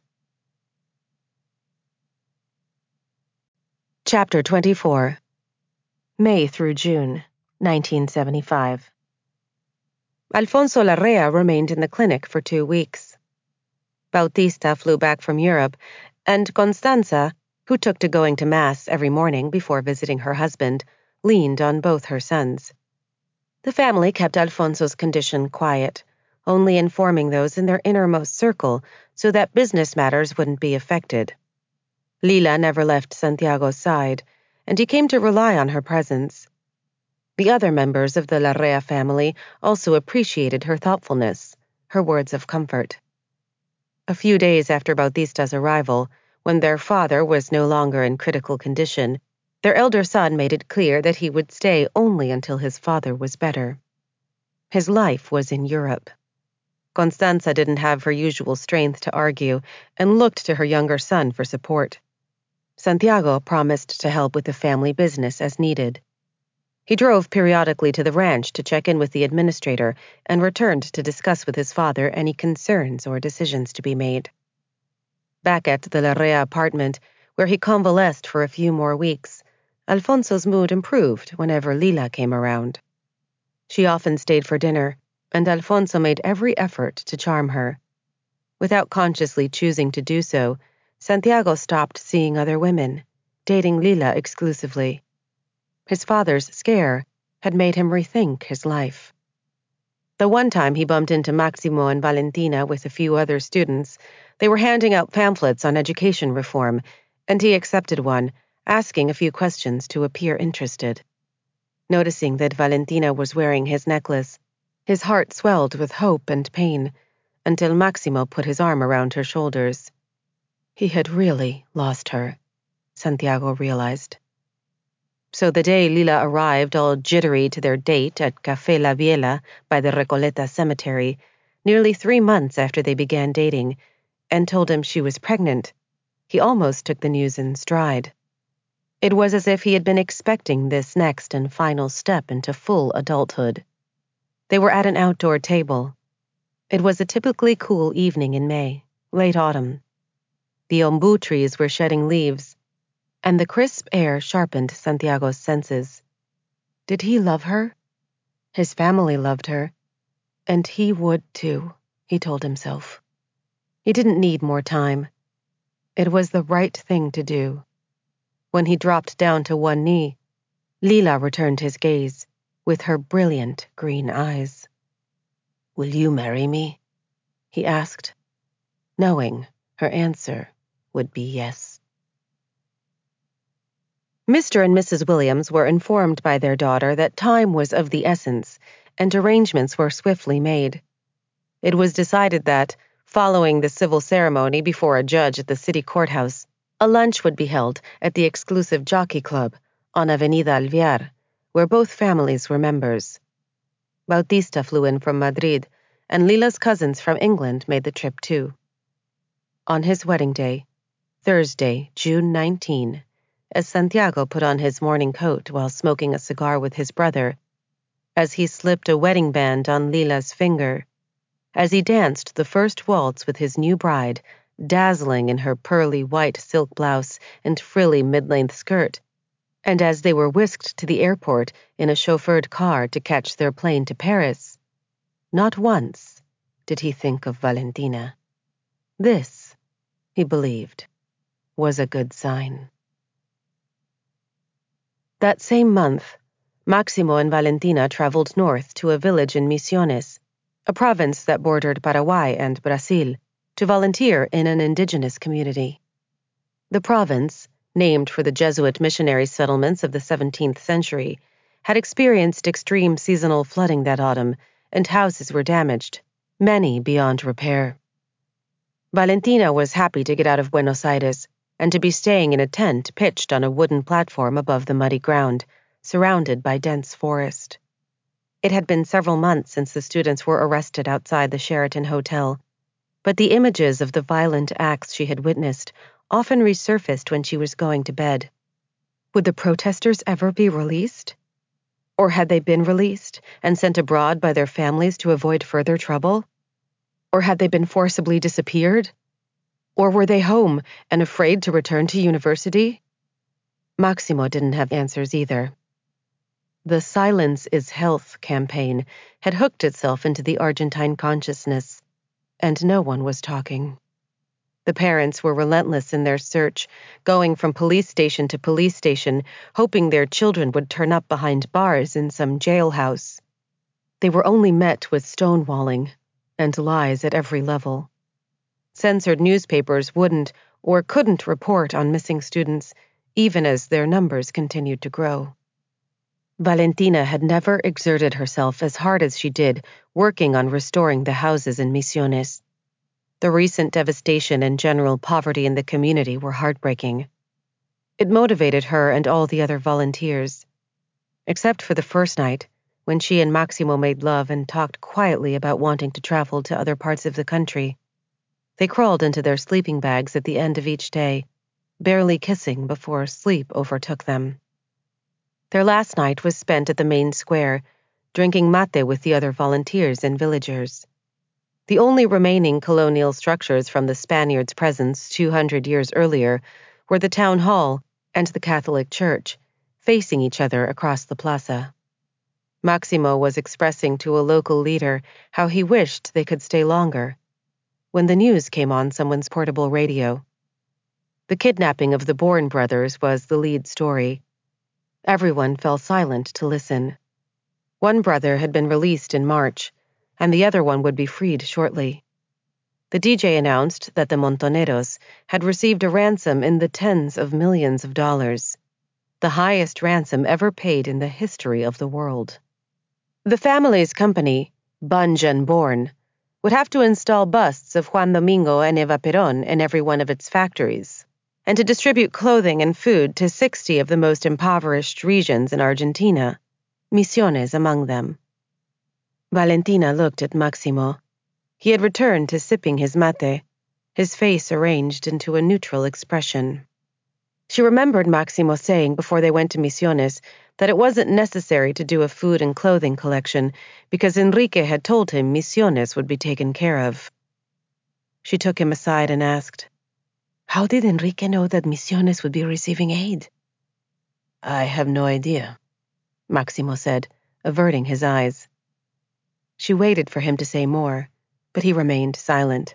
Chapter twenty-four. May through June, nineteen seventy-five. Alfonso Larrea remained in the clinic for two weeks. Bautista flew back from Europe, and Constanza, who took to going to Mass every morning before visiting her husband, leaned on both her sons. The family kept Alfonso's condition quiet, only informing those in their innermost circle so that business matters wouldn't be affected. Lila never left Santiago's side, and he came to rely on her presence. The other members of the Larrea family also appreciated her thoughtfulness, her words of comfort. A few days after Bautista's arrival, when their father was no longer in critical condition, their elder son made it clear that he would stay only until his father was better. His life was in Europe. Constanza didn't have her usual strength to argue and looked to her younger son for support. Santiago promised to help with the family business as needed. He drove periodically to the ranch to check in with the administrator and returned to discuss with his father any concerns or decisions to be made. Back at the Larrea apartment, where he convalesced for a few more weeks, Alfonso's mood improved whenever Lila came around. She often stayed for dinner, and Alfonso made every effort to charm her. Without consciously choosing to do so, Santiago stopped seeing other women, dating Lila exclusively. His father's scare had made him rethink his life. The one time he bumped into Maximo and Valentina with a few other students, they were handing out pamphlets on education reform, and he accepted one, asking a few questions to appear interested. Noticing that Valentina was wearing his necklace, his heart swelled with hope and pain, until Maximo put his arm around her shoulders. He had really lost her, Santiago realized. So the day Lila arrived all jittery to their date at Café La Biela by the Recoleta Cemetery, nearly three months after they began dating, and told him she was pregnant, he almost took the news in stride. It was as if he had been expecting this next and final step into full adulthood. They were at an outdoor table. It was a typically cool evening in May, late autumn. The ombu trees were shedding leaves, and the crisp air sharpened Santiago's senses. Did he love her? His family loved her, and he would too, he told himself. He didn't need more time. It was the right thing to do. When he dropped down to one knee, Lila returned his gaze with her brilliant green eyes. "Will you marry me?" he asked, knowing her answer would be yes. Mister and Missus Williams were informed by their daughter that time was of the essence, and arrangements were swiftly made. It was decided that, following the civil ceremony before a judge at the city courthouse, a lunch would be held at the exclusive Jockey Club on Avenida Alvear, where both families were members. Bautista flew in from Madrid, and Lila's cousins from England made the trip too. On his wedding day, Thursday, June nineteenth, as Santiago put on his morning coat while smoking a cigar with his brother, as he slipped a wedding band on Lila's finger, as he danced the first waltz with his new bride, dazzling in her pearly white silk blouse and frilly mid-length skirt, and as they were whisked to the airport in a chauffeured car to catch their plane to Paris, not once did he think of Valentina. This, he believed, was a good sign. That same month, Maximo and Valentina traveled north to a village in Misiones, a province that bordered Paraguay and Brazil, to volunteer in an indigenous community. The province, named for the Jesuit missionary settlements of the seventeenth century, had experienced extreme seasonal flooding that autumn, and houses were damaged, many beyond repair. Valentina was happy to get out of Buenos Aires and to be staying in a tent pitched on a wooden platform above the muddy ground, surrounded by dense forest. It had been several months since the students were arrested outside the Sheraton Hotel, but the images of the violent acts she had witnessed often resurfaced when she was going to bed. Would the protesters ever be released? Or had they been released and sent abroad by their families to avoid further trouble? Or had they been forcibly disappeared? Or were they home and afraid to return to university? Maximo didn't have answers either. The Silence is Health campaign had hooked itself into the Argentine consciousness, and no one was talking. The parents were relentless in their search, going from police station to police station, hoping their children would turn up behind bars in some jailhouse. They were only met with stonewalling and lies at every level. Censored newspapers wouldn't or couldn't report on missing students, even as their numbers continued to grow. Valentina had never exerted herself as hard as she did working on restoring the houses in Misiones. The recent devastation and general poverty in the community were heartbreaking. It motivated her and all the other volunteers. Except for the first night, when she and Maximo made love and talked quietly about wanting to travel to other parts of the country. They crawled into their sleeping bags at the end of each day, barely kissing before sleep overtook them. Their last night was spent at the main square, drinking mate with the other volunteers and villagers. The only remaining colonial structures from the Spaniards' presence two hundred years earlier were the town hall and the Catholic church, facing each other across the plaza. Maximo was expressing to a local leader how he wished they could stay longer, when the news came on someone's portable radio. The kidnapping of the Bourne brothers was the lead story. Everyone fell silent to listen. One brother had been released in March, and the other one would be freed shortly. The D J announced that the Montoneros had received a ransom in the tens of millions of dollars, the highest ransom ever paid in the history of the world. The family's company, Bunge and Bourne, would have to install busts of Juan Domingo and Eva Perón in every one of its factories, and to distribute clothing and food to sixty of the most impoverished regions in Argentina, Misiones among them. Valentina looked at Maximo. He had returned to sipping his mate, his face arranged into a neutral expression. She remembered Maximo saying before they went to Misiones that it wasn't necessary to do a food and clothing collection because Enrique had told him Misiones would be taken care of. She took him aside and asked, "How did Enrique know that Misiones would be receiving aid?" "I have no idea," Maximo said, averting his eyes. She waited for him to say more, but he remained silent.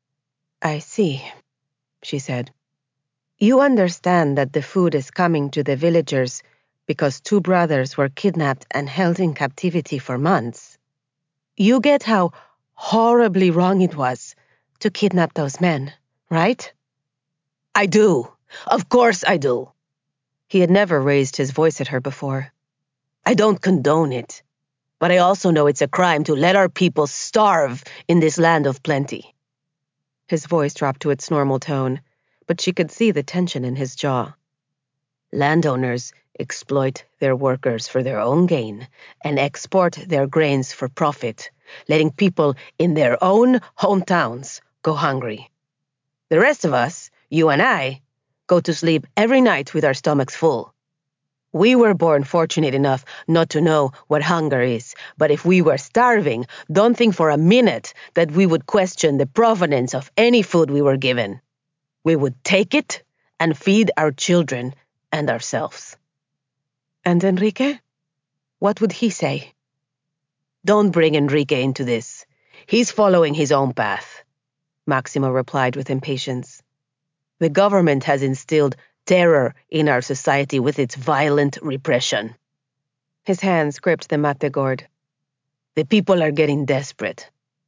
"I see," she said. "You understand that the food is coming to the villagers because two brothers were kidnapped and held in captivity for months. You get how horribly wrong it was to kidnap those men, right?" "I do. Of course I do." He had never raised his voice at her before. "I don't condone it. But I also know it's a crime to let our people starve in this land of plenty." His voice dropped to its normal tone, but she could see the tension in his jaw. "Landowners exploit their workers for their own gain and export their grains for profit, letting people in their own hometowns go hungry. The rest of us, you and I, go to sleep every night with our stomachs full. We were born fortunate enough not to know what hunger is, but if we were starving, don't think for a minute that we would question the provenance of any food we were given. We would take it and feed our children and ourselves." "And Enrique? What would he say?" "Don't bring Enrique into this. He's following his own path," Maximo replied with impatience. "The government has instilled terror in our society with its violent repression." His hands gripped the mate gourd. "The people are getting desperate.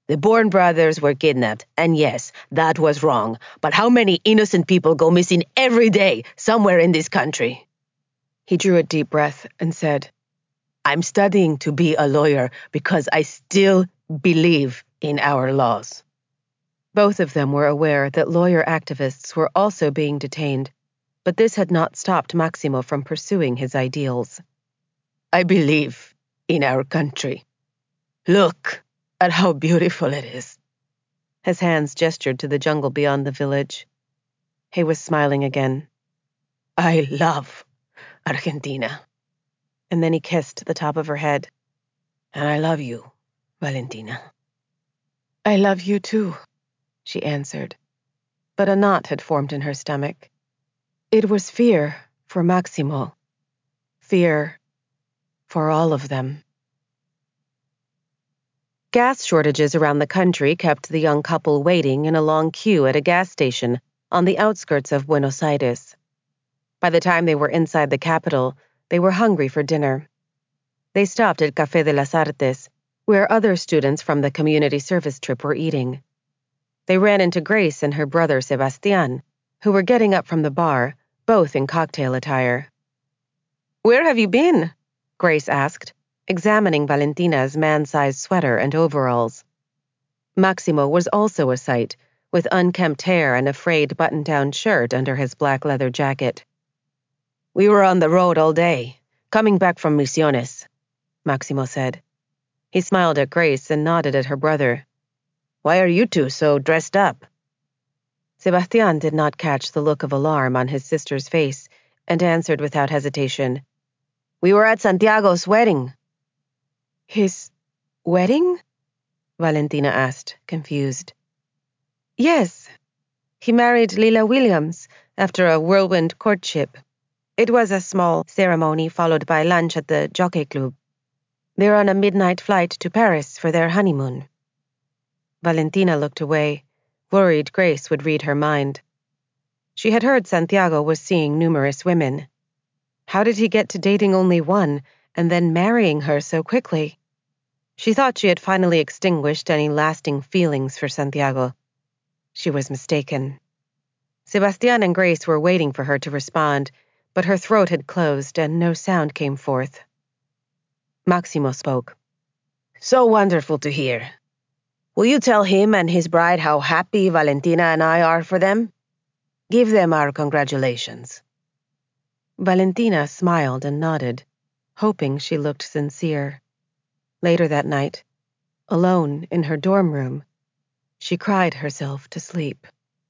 The Bourne brothers were kidnapped, and yes, that was wrong. But how many innocent people go missing every day somewhere in this country? He drew a deep breath and said, I'm studying to be a lawyer because I still believe in our laws. Both of them were aware that lawyer activists were also being detained, but this had not stopped Maximo from pursuing his ideals. I believe in our country. Look at how beautiful it is. His hands gestured to the jungle beyond the village. He was smiling again. I love Argentina. And then he kissed the top of her head. And I love you, Valentina. I love you too, she answered. But a knot had formed in her stomach. It was fear for Maximo. Fear for all of them. Gas shortages around the country kept the young couple waiting in a long queue at a gas station on the outskirts of Buenos Aires. By the time they were inside the capital, they were hungry for dinner. They stopped at Café de las Artes, where other students from the community service trip were eating. They ran into Grace and her brother Sebastián, who were getting up from the bar, both in cocktail attire. Where have you been? Grace asked, examining Valentina's man-sized sweater and overalls. Maximo was also a sight, with unkempt hair and a frayed button-down shirt under his black leather jacket. We were on the road all day, coming back from Misiones, Maximo said. He smiled at Grace and nodded at her brother. Why are you two so dressed up? Sebastián did not catch the look of alarm on his sister's face and answered without hesitation. We were at Santiago's wedding. His wedding? Valentina asked, confused. Yes. He married Lila Williams after a whirlwind courtship. It was a small ceremony followed by lunch at the Jockey Club. They're on a midnight flight to Paris for their honeymoon. Valentina looked away, worried Grace would read her mind. She had heard Santiago was seeing numerous women. How did he get to dating only one and then marrying her so quickly? She thought she had finally extinguished any lasting feelings for Santiago. She was mistaken. Sebastián and Grace were waiting for her to respond, but her throat had closed and no sound came forth. Maximo spoke. So wonderful to hear. Will you tell him and his bride how happy Valentina and I are for them? Give them our congratulations. Valentina smiled and nodded, hoping she looked sincere. Later that night, alone in her dorm room, she cried herself to sleep.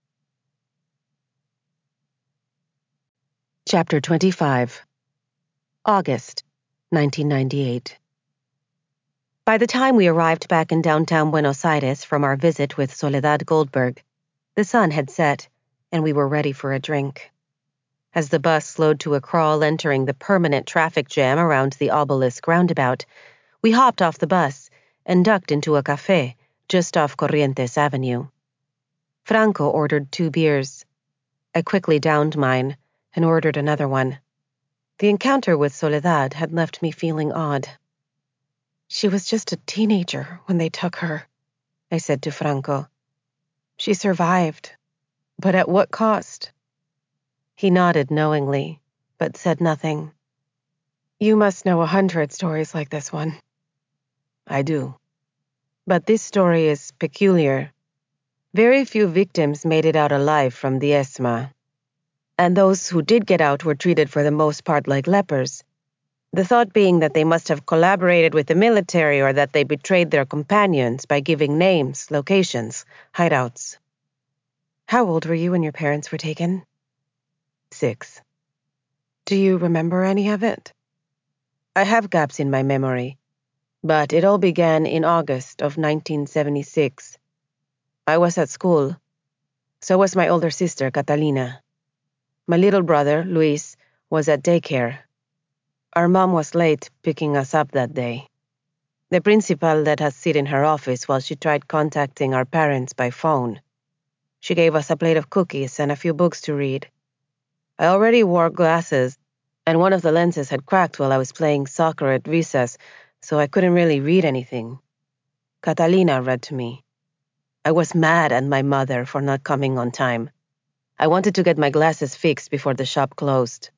Chapter twenty-five. August, nineteen ninety-eight. By the time we arrived back in downtown Buenos Aires from our visit with Soledad Goldberg, the sun had set, and we were ready for a drink. As the bus slowed to a crawl entering the permanent traffic jam around the obelisk roundabout, we hopped off the bus and ducked into a café just off Corrientes Avenue. Franco ordered two beers. I quickly downed mine and ordered another one. The encounter with Soledad had left me feeling odd. She was just a teenager when they took her, I said to Franco. She survived, but at what cost? He nodded knowingly, but said nothing. You must know a hundred stories like this one. I do. But this story is peculiar. Very few victims made it out alive from the ESMA. And those who did get out were treated for the most part like lepers. The thought being that they must have collaborated with the military or that they betrayed their companions by giving names, locations, hideouts. How old were you when your parents were taken? Six. Do you remember any of it? I have gaps in my memory, but it all began in August of nineteen seventy-six. I was at school. So was my older sister, Catalina. My little brother, Luis, was at daycare. Our mom was late picking us up that day. The principal let us sit in her office while she tried contacting our parents by phone. She gave us a plate of cookies and a few books to read. I already wore glasses, and one of the lenses had cracked while I was playing soccer at recess, so I couldn't really read anything. Catalina read to me, I was mad at my mother for not coming on time. I wanted to get my glasses fixed before the shop closed.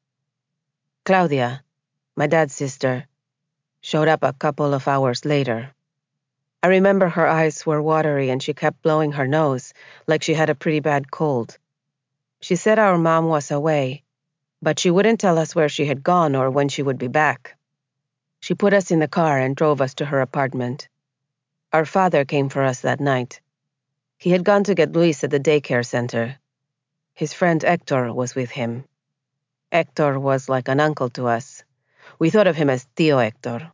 Claudia, my dad's sister, showed up a couple of hours later. I remember her eyes were watery and she kept blowing her nose like she had a pretty bad cold. She said our mom was away, but she wouldn't tell us where she had gone or when she would be back. She put us in the car and drove us to her apartment. Our father came for us that night. He had gone to get Luis at the daycare center. His friend Hector was with him. Hector was like an uncle to us. We thought of him as Tío Hector.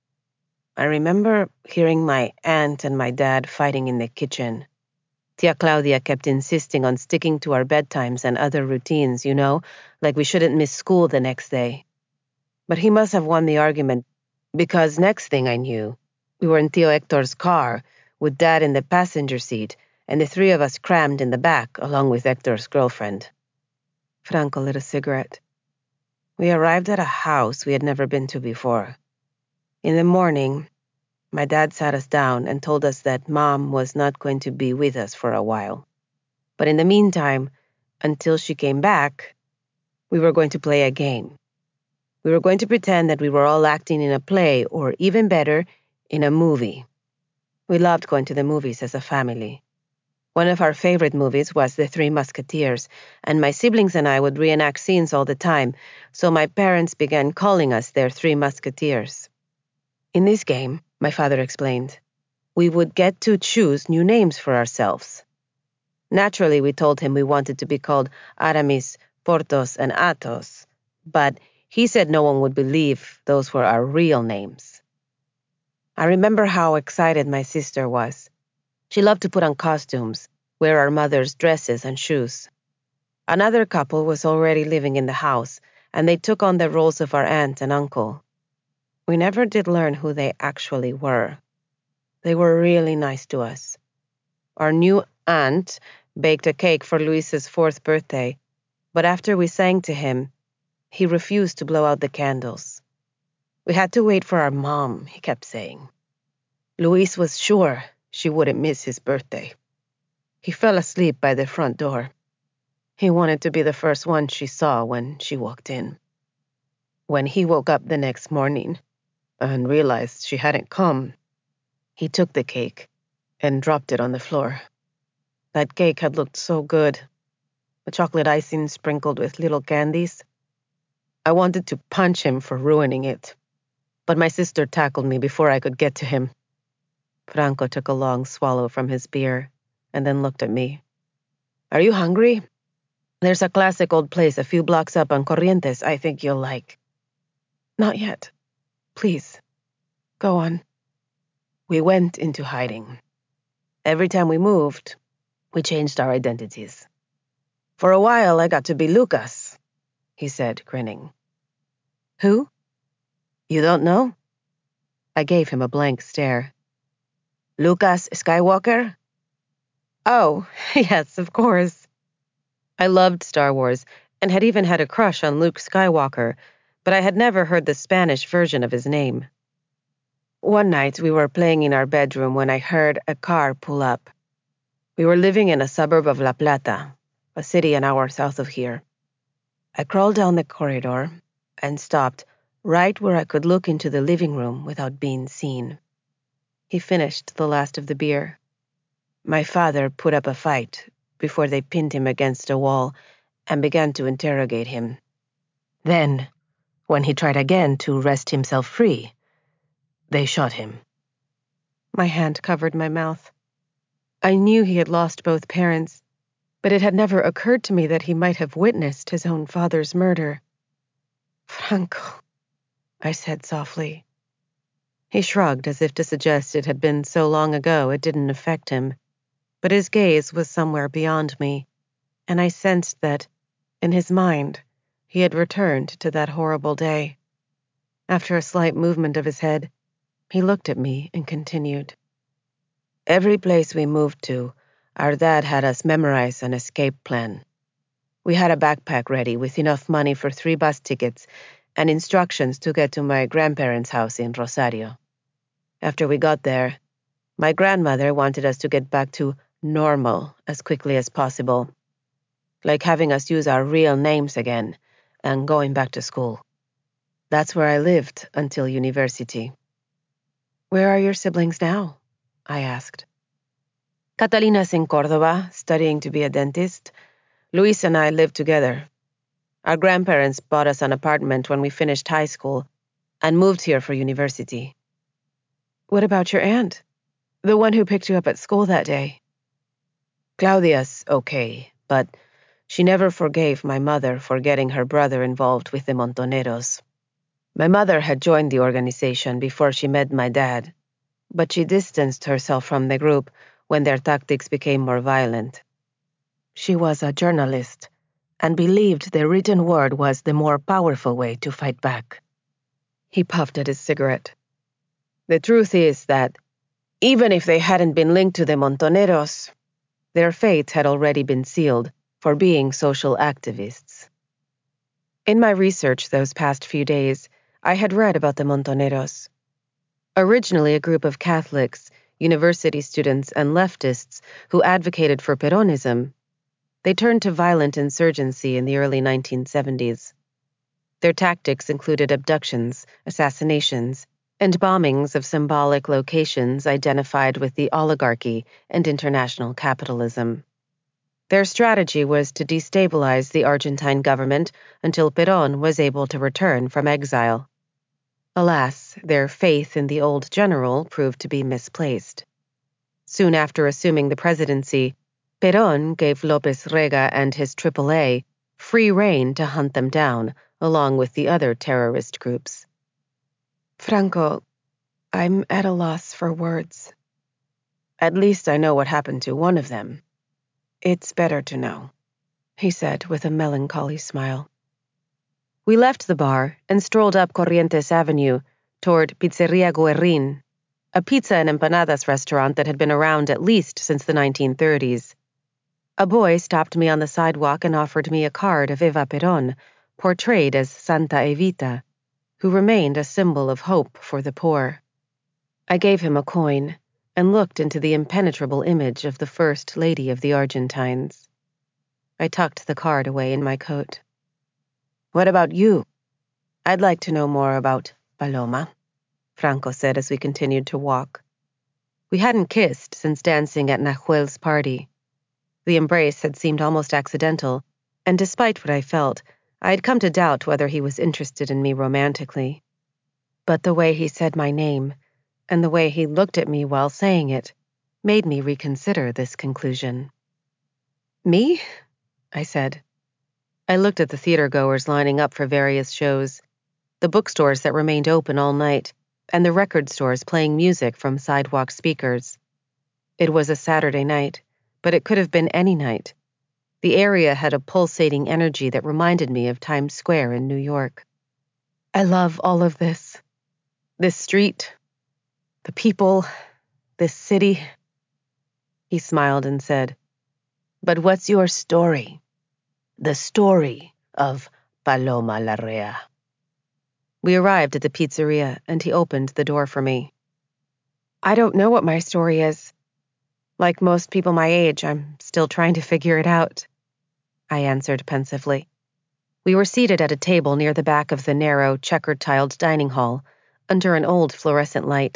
I remember hearing my aunt and my dad fighting in the kitchen. Tia Claudia kept insisting on sticking to our bedtimes and other routines, you know, like we shouldn't miss school the next day. But he must have won the argument, because next thing I knew, we were in Tío Hector's car, with Dad in the passenger seat, and the three of us crammed in the back, along with Hector's girlfriend. Franco lit a cigarette. We arrived at a house we had never been to before. In the morning, my dad sat us down and told us that Mom was not going to be with us for a while. But in the meantime, until she came back, we were going to play a game. We were going to pretend that we were all acting in a play, or even better, in a movie. We loved going to the movies as a family. One of our favorite movies was The Three Musketeers, and my siblings and I would reenact scenes all the time, so my parents began calling us their Three Musketeers. In this game, my father explained, we would get to choose new names for ourselves. Naturally, we told him we wanted to be called Aramis, Porthos, and Athos, but he said no one would believe those were our real names. I remember how excited my sister was. She loved to put on costumes, wear our mother's dresses and shoes. Another couple was already living in the house, and they took on the roles of our aunt and uncle. We never did learn who they actually were. They were really nice to us. Our new aunt baked a cake for Luis's fourth birthday, but after we sang to him, he refused to blow out the candles. We had to wait for our mom, he kept saying. Luis was sure she wouldn't miss his birthday. He fell asleep by the front door. He wanted to be the first one she saw when she walked in. When he woke up the next morning and realized she hadn't come, he took the cake and dropped it on the floor. That cake had looked so good, the chocolate icing sprinkled with little candies. I wanted to punch him for ruining it, but my sister tackled me before I could get to him. Franco took a long swallow from his beer and then looked at me. Are you hungry? There's a classic old place a few blocks up on Corrientes I think you'll like. Not yet. Please, go on. We went into hiding. Every time we moved, we changed our identities. For a while, I got to be Lucas, he said, grinning. Who? You don't know? I gave him a blank stare. Lucas Skywalker? Oh, yes, of course. I loved Star Wars and had even had a crush on Luke Skywalker, but I had never heard the Spanish version of his name. One night, we were playing in our bedroom when I heard a car pull up. We were living in a suburb of La Plata, a city an hour south of here. I crawled down the corridor and stopped right where I could look into the living room without being seen. He finished the last of the beer. My father put up a fight before they pinned him against a wall and began to interrogate him. Then, when he tried again to wrest himself free, they shot him. My hand covered my mouth. I knew he had lost both parents, but it had never occurred to me that he might have witnessed his own father's murder. Franco, I said softly. He shrugged as if to suggest it had been so long ago it didn't affect him, but his gaze was somewhere beyond me, and I sensed that, in his mind, he had returned to that horrible day. After a slight movement of his head, he looked at me and continued. Every place we moved to, our dad had us memorize an escape plan. We had a backpack ready with enough money for three bus tickets and instructions to get to my grandparents' house in Rosario. After we got there, my grandmother wanted us to get back to normal as quickly as possible. Like having us use our real names again and going back to school. That's where I lived until university. Where are your siblings now? I asked. Catalina's in Córdoba, studying to be a dentist. Luis and I live together. Our grandparents bought us an apartment when we finished high school and moved here for university. What about your aunt? The one who picked you up at school that day? Claudia's okay, but she never forgave my mother for getting her brother involved with the Montoneros. My mother had joined the organization before she met my dad, but she distanced herself from the group when their tactics became more violent. She was a journalist and believed the written word was the more powerful way to fight back. He puffed at his cigarette. The truth is that, even if they hadn't been linked to the Montoneros, their fate had already been sealed for being social activists. In my research those past few days, I had read about the Montoneros. Originally a group of Catholics, university students, and leftists who advocated for Peronism, they turned to violent insurgency in the early nineteen seventies. Their tactics included abductions, assassinations, and bombings of symbolic locations identified with the oligarchy and international capitalism. Their strategy was to destabilize the Argentine government until Perón was able to return from exile. Alas, their faith in the old general proved to be misplaced. Soon after assuming the presidency, Perón gave López Rega and his triple A free rein to hunt them down, along with the other terrorist groups. Franco, I'm at a loss for words. At least I know what happened to one of them. It's better to know, he said with a melancholy smile. We left the bar and strolled up Corrientes Avenue toward Pizzeria Guerrin, a pizza and empanadas restaurant that had been around at least since the nineteen thirties. A boy stopped me on the sidewalk and offered me a card of Eva Perón, portrayed as Santa Evita, who remained a symbol of hope for the poor. I gave him a coin and looked into the impenetrable image of the First Lady of the Argentines. I tucked the card away in my coat. What about you? I'd like to know more about Paloma, Franco said as we continued to walk. We hadn't kissed since dancing at Nahuel's party. The embrace had seemed almost accidental, and despite what I felt, I had come to doubt whether he was interested in me romantically. But the way he said my name, and the way he looked at me while saying it, made me reconsider this conclusion. Me? I said. I looked at the theater-goers lining up for various shows, the bookstores that remained open all night, and the record stores playing music from sidewalk speakers. It was a Saturday night, but it could have been any night. The area had a pulsating energy that reminded me of Times Square in New York. I love all of this. This street, the people, this city. He smiled and said, "But what's your story? The story of Paloma Larrea." We arrived at the pizzeria, and he opened the door for me. I don't know what my story is. Like most people my age, I'm still trying to figure it out, I answered pensively. We were seated at a table near the back of the narrow, checkered-tiled dining hall, under an old fluorescent light.